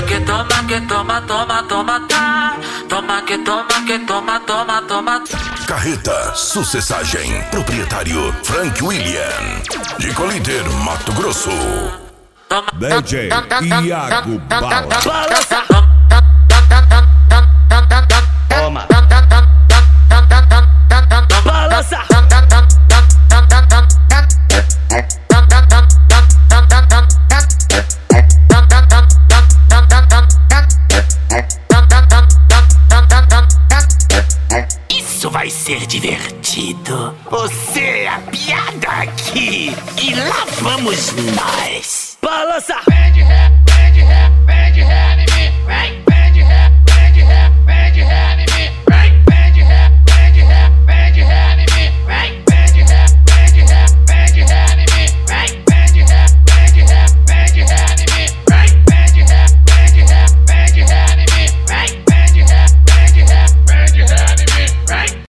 que toma, tá. Toma que toma, toma. Carreta Sucessagem. Proprietário Frank William. De Colíder, Mato Grosso. DJ Iago Bala. Toma. Balança. Isso vai ser divertido. Você é a piada aqui. E lá vamos nós. Balança.